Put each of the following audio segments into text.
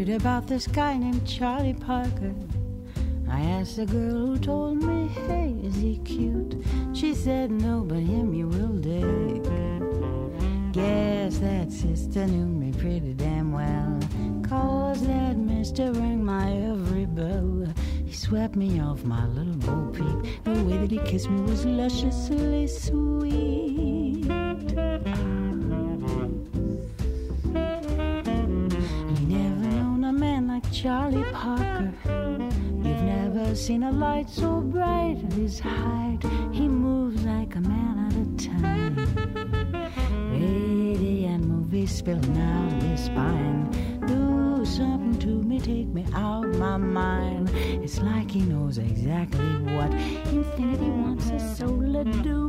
heard about this guy named Charlie Parker. I asked the girl who told me, hey, is he cute? She said, no, but him you will dig. Guess that sister knew me pretty damn well, 'cause that mister rang my every bell. He swept me off my little Bo Peep. The way that he kissed me was lusciously sweet. You never known a man like Charlie Parker. You've never seen a light so bright at his height. He moves like a man out of time. Radiant movies spilling out of his spine. Do something to me, take me out my mind. It's like he knows exactly what infinity wants his soul to do.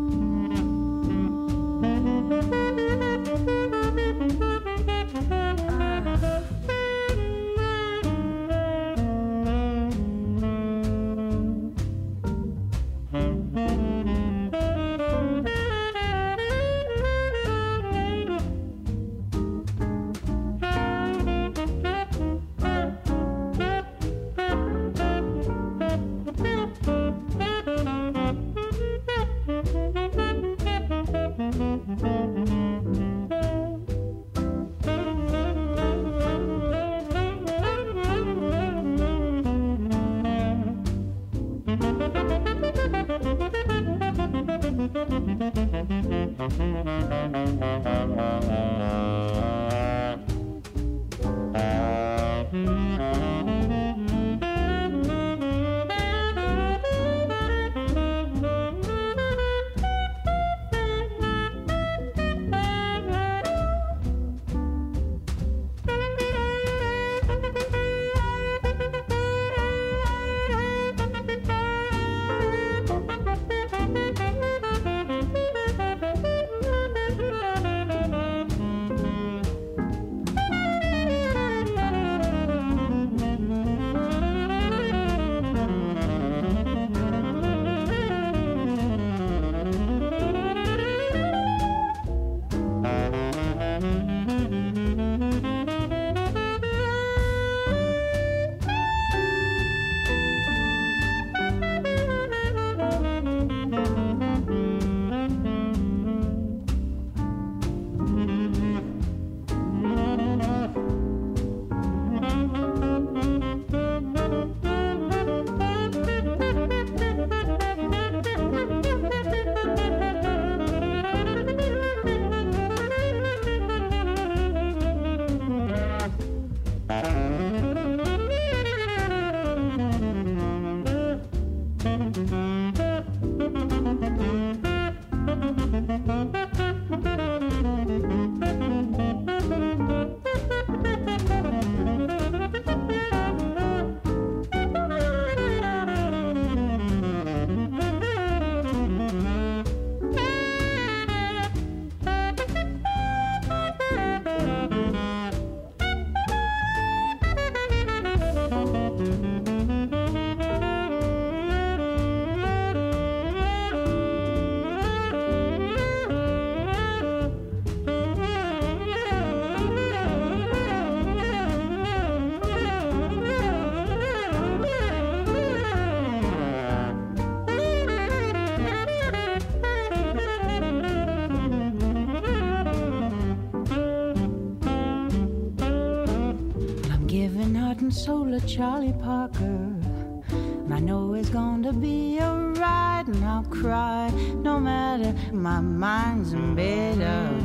Soul of Charlie Parker, and I know it's going to be alright, and I'll cry no matter my mind's made up.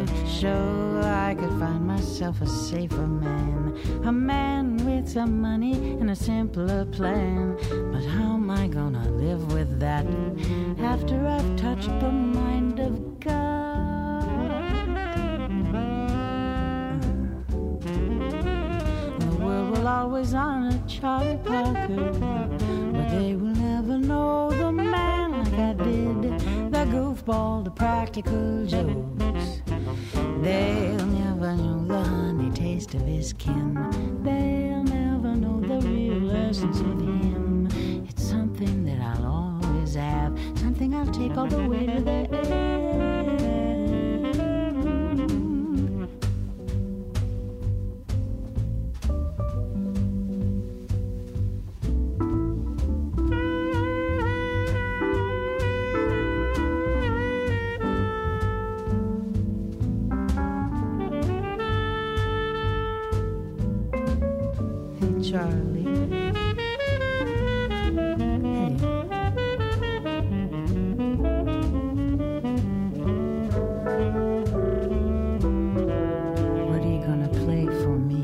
Sure, I could find myself a safer man, a man with some money and a simpler plan. But how am I gonna live with that after I've touched the mind of God? Always honor Charlie Parker, but they will never know the man like I did, the goofball, the practical jokes. They'll never know the honey taste of his kin. They'll never know the real essence of him. It's something that I'll always have, something I'll take all the way to the end. Charlie. Hey. What are you gonna play for me?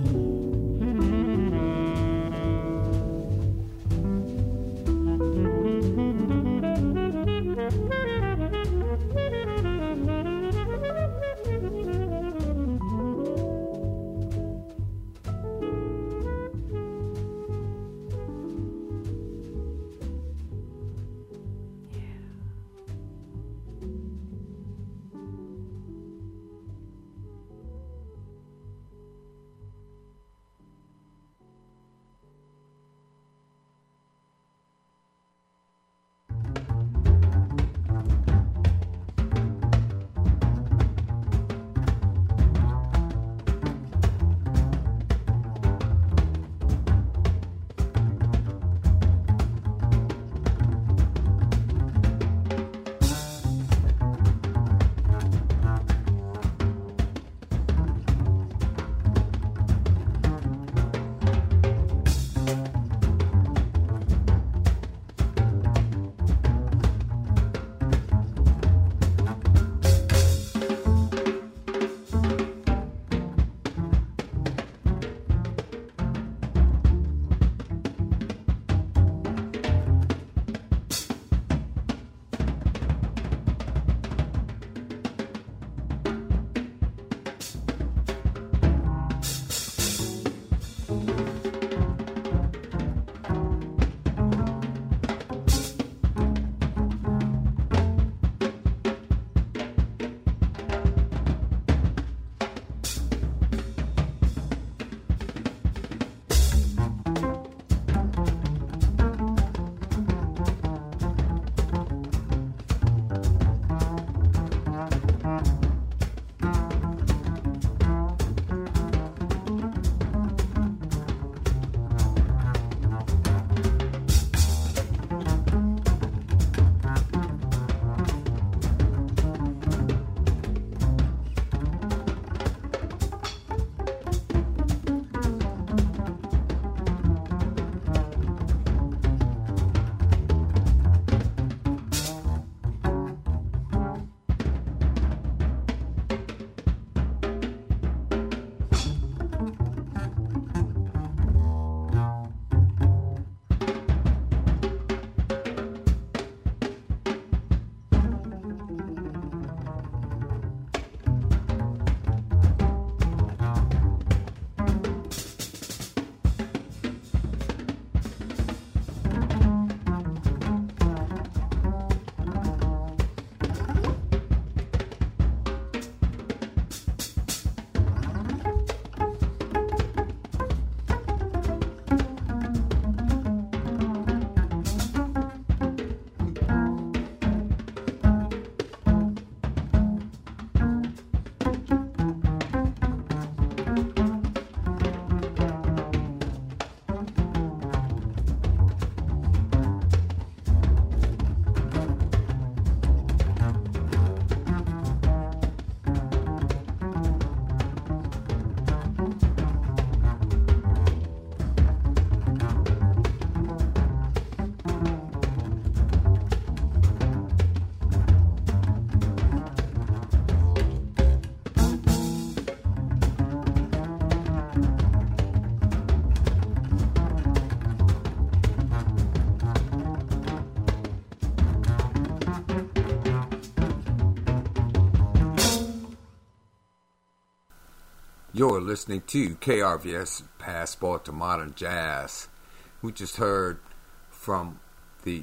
You're listening to KRVS Passport to Modern Jazz. We just heard from the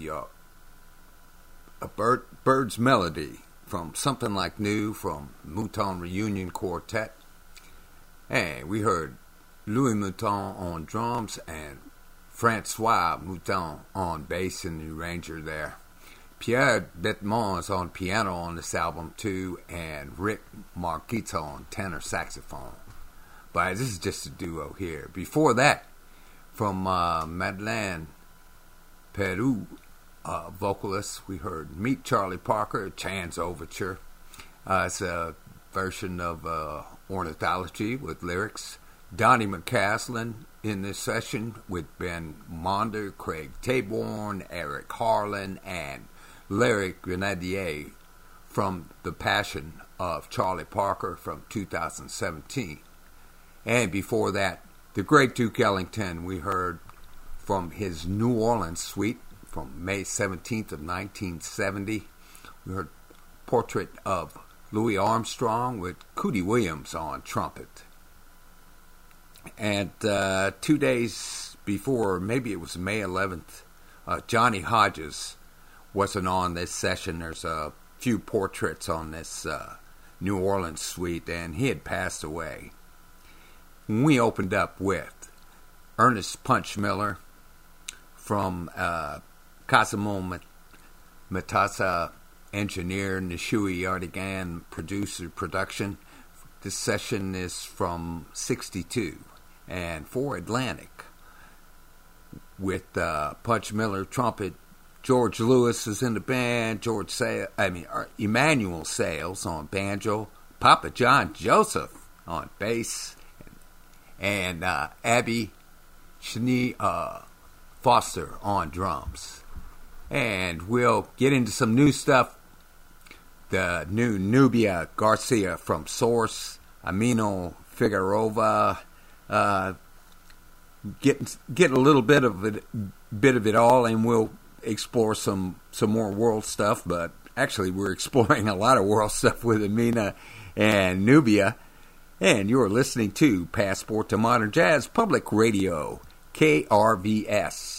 Bird's Melody from Something Like New from Mouton Reunion Quartet. And we heard Louis Mouton on drums and Francois Mouton on bass and the arranger there. Pierre Betemont is on piano on this album too, and Rick Marquito on tenor saxophone. But this is just a duo here. Before that, from Madeleine Peru, vocalist, we heard Meet Charlie Parker, Chan's Overture. It's a version of Ornithology with lyrics. Donnie McCaslin in this session with Ben Monder, Craig Taborn, Eric Harlan, and Larry Grenadier from The Passion of Charlie Parker from 2017. And before that, the great Duke Ellington, we heard from his New Orleans suite from May 17th of 1970. We heard Portrait of Louis Armstrong with Cootie Williams on trumpet. And 2 days before, maybe it was May 11th, Johnny Hodges wasn't on this session. There's a few portraits on this New Orleans suite, and he had passed away. We opened up with Ernest Punch Miller from Cosimo Matassa, engineer, Nishui Yardigan, producer, production. This session is from 62. And for Atlantic, with Punch Miller trumpet, George Lewis is in the band, Emmanuel Sales on banjo, Papa John Joseph on bass, and Abby Shani Foster on drums. And we'll get into some new stuff. The new Nubia Garcia from Source, Amino Figueroa, get a little bit of it all, and we'll explore some more world stuff. But actually, we're exploring a lot of world stuff with Amina and Nubia. And you're listening to Passport to Modern Jazz Public Radio, KRVS.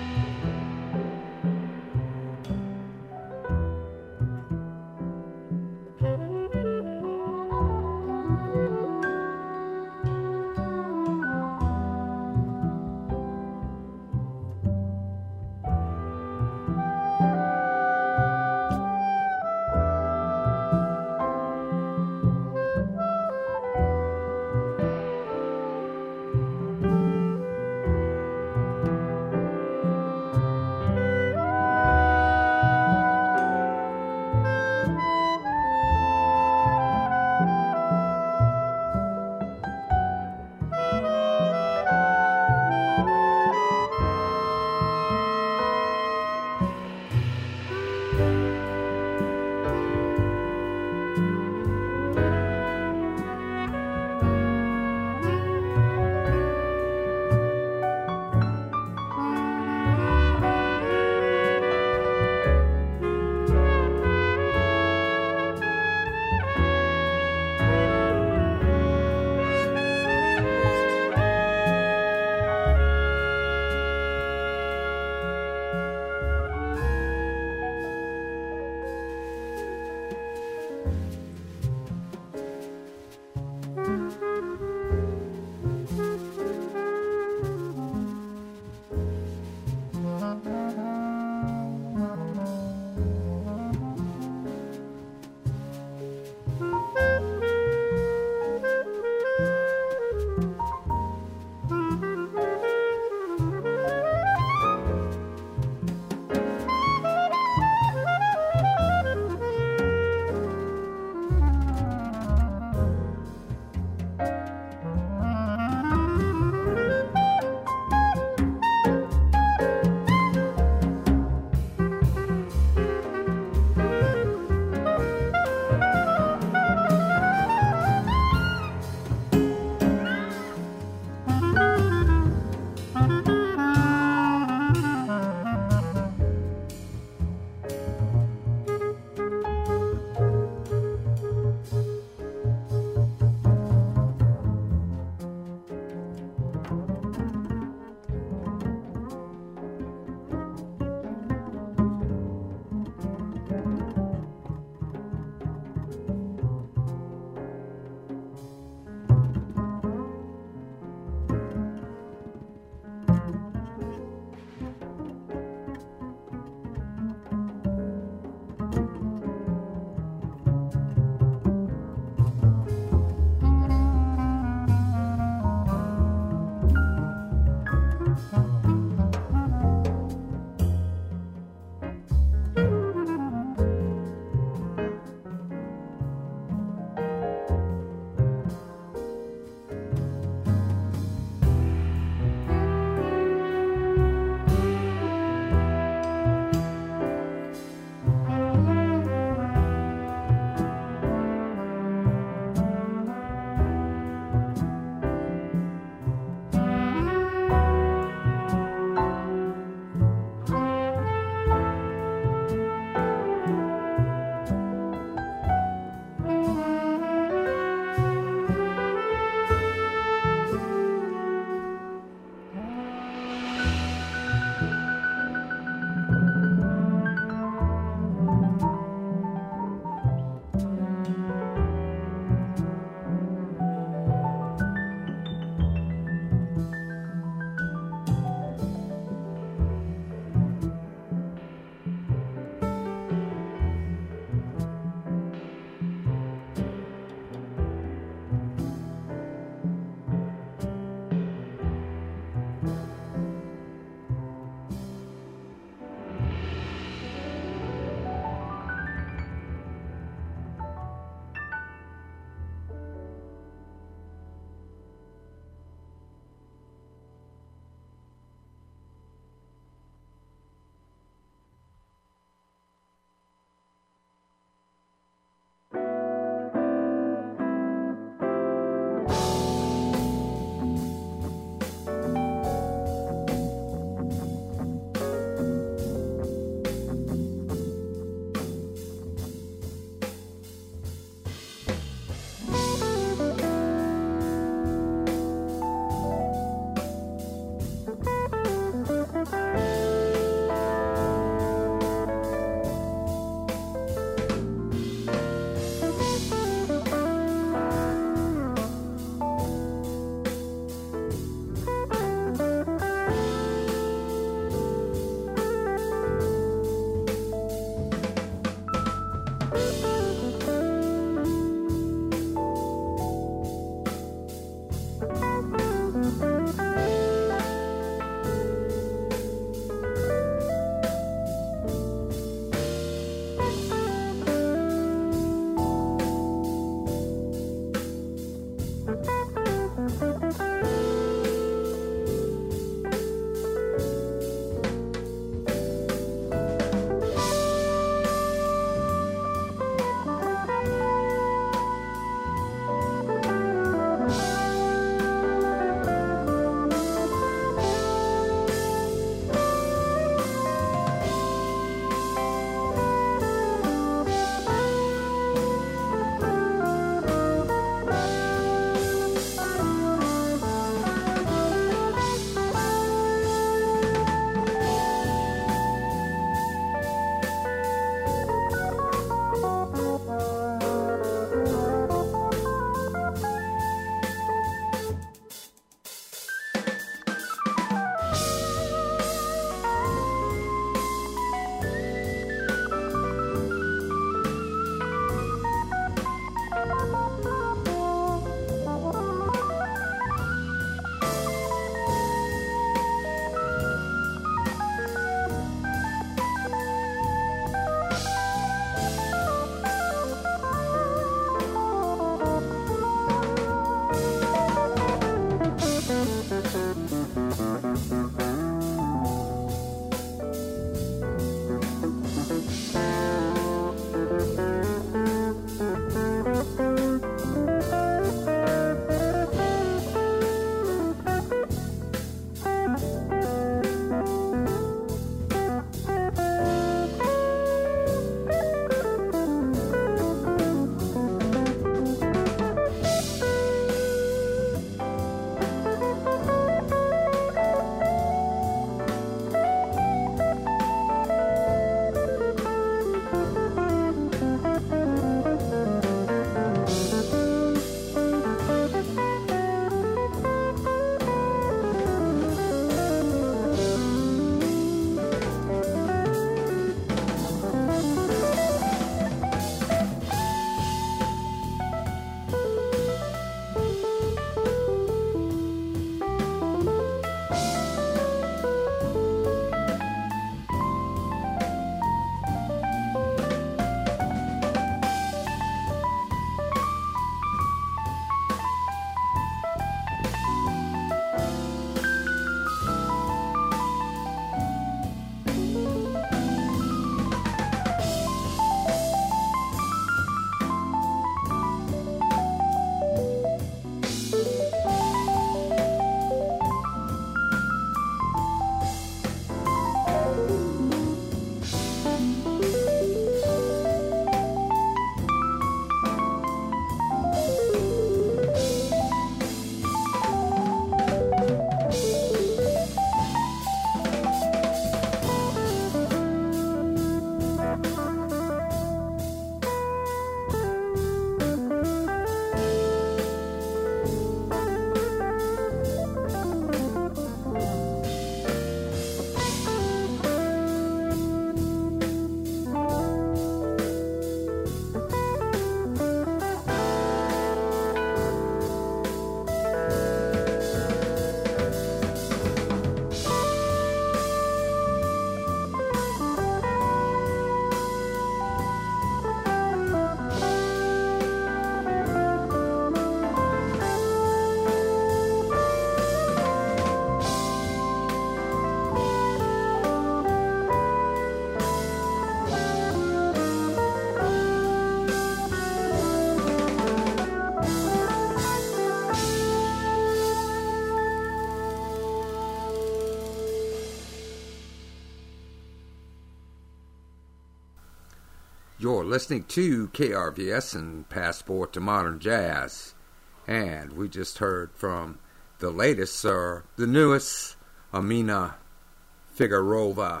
You're listening to KRVS and Passport to Modern Jazz. And we just heard from the latest, the newest, Amina Figueroa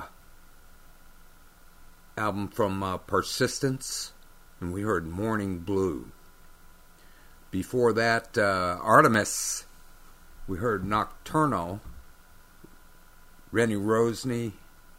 album from Persistence. And we heard Morning Blue. Before that, Artemis, we heard Nocturno. Rennie Rosny,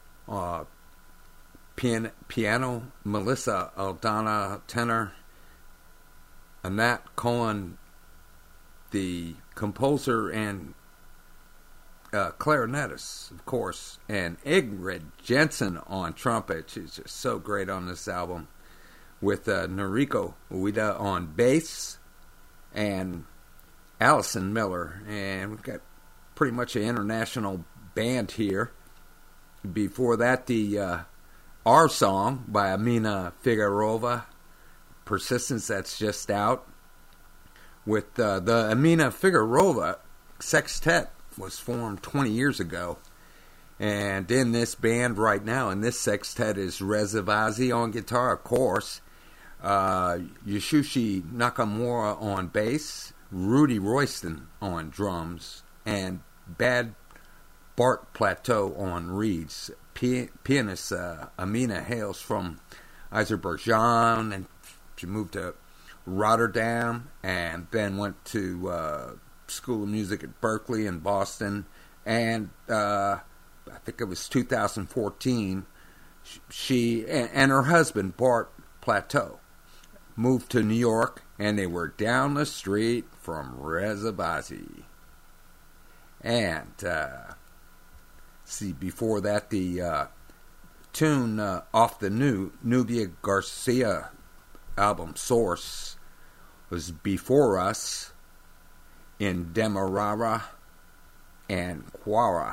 piano, Melissa Aldana, tenor, Annette Cohen, the composer and clarinetist, of course, and Ingrid Jensen on trumpet. She's just so great on this album, with Noriko Ueda on bass, and Allison Miller, and we've got pretty much an international band here. Before that, the Our Song by Amina Figueroa, Persistence, that's just out. With the Amina Figueroa Sextet was formed 20 years ago. And in this band right now, in this sextet, is Reza Vazi on guitar, of course, Yasushi Nakamura on bass, Rudy Royston on drums, and Bart Plateau on reeds. Pianist Amina hails from Azerbaijan, and she moved to Rotterdam and then went to School of Music at Berkeley in Boston. And I think it was 2014, she and her husband, Bart Plateau, moved to New York, and they were down the street from Reza Vazi. And see, before that, the tune off the new Nubia Garcia album, Source, was Before Us in Demerara and Quara.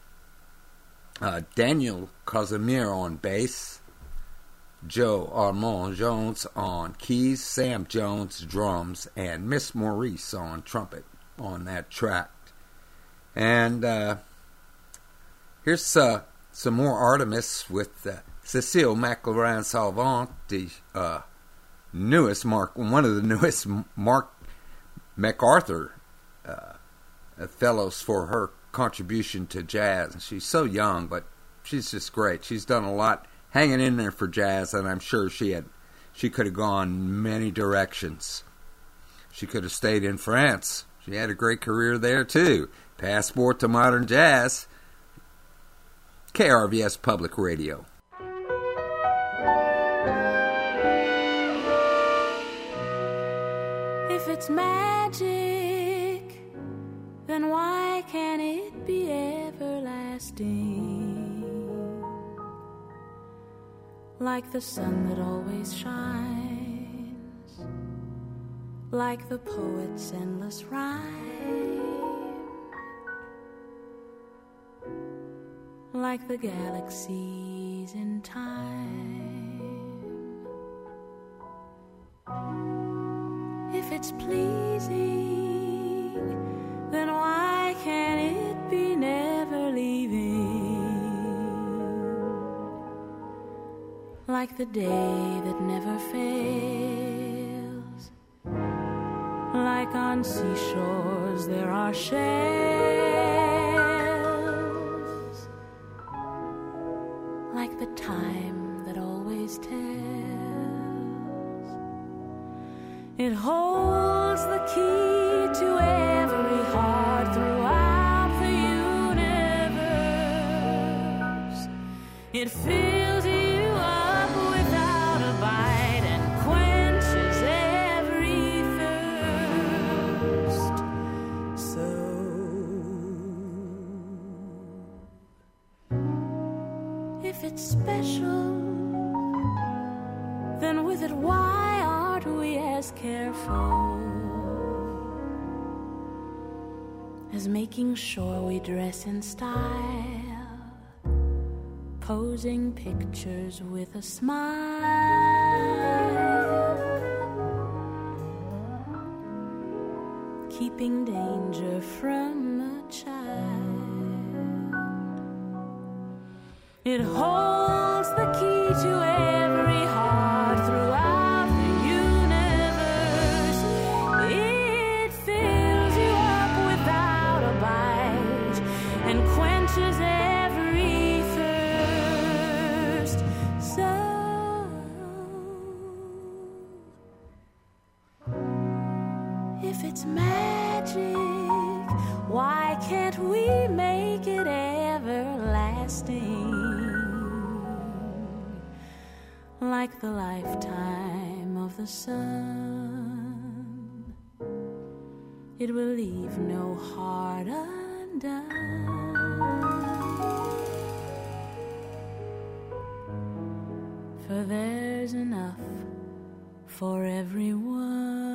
Daniel Casimir on bass, Joe Armand Jones on keys, Sam Jones drums, and Miss Maurice on trumpet on that track. And here's some more Artemis with Cecile McLaurin-Salvant, the one of the newest Mark MacArthur fellows for her contribution to jazz. She's so young, but she's just great. She's done a lot hanging in there for jazz, and I'm sure she could have gone many directions. She could have stayed in France. She had a great career there too. Passport to Modern Jazz, KRVS Public Radio. If it's magic, then why can't it be everlasting? Like the sun that always shines, like the poet's endless rhyme, like the galaxies in time. If it's pleasing, then why can't it be never leaving? Like the day that never fails, like on seashores there are shells, like the time that always tells. It holds the key to every heart throughout the universe. It fills you up without a bite and quenches every thirst. So, if it's special, then with it, why aren't we as careful as making sure we dress in style, posing pictures with a smile, keeping danger from a child? It holds the key to every heart if it's magic, why can't we make it everlasting? Like the lifetime of the sun, it will leave no heart undone. For there's enough for everyone.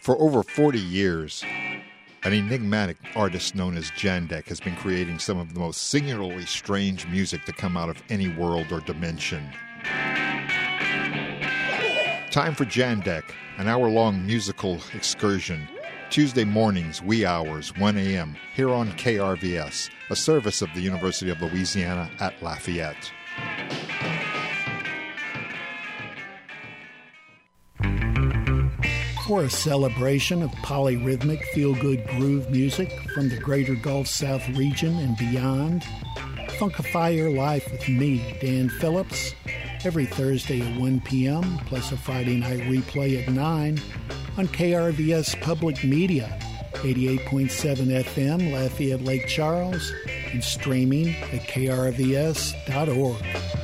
For over 40 years, an enigmatic artist known as Jandek has been creating some of the most singularly strange music to come out of any world or dimension. Time for Jandek, an hour-long musical excursion. Tuesday mornings, wee hours, 1 a.m., here on KRVS, a service of the University of Louisiana at Lafayette. For a celebration of polyrhythmic, feel-good groove music from the greater Gulf South region and beyond, Funkify Your Life with me, Dan Phillips, every Thursday at 1 p.m., plus a Friday night replay at 9 on KRVS Public Media, 88.7 FM, Lafayette Lake Charles, and streaming at krvs.org.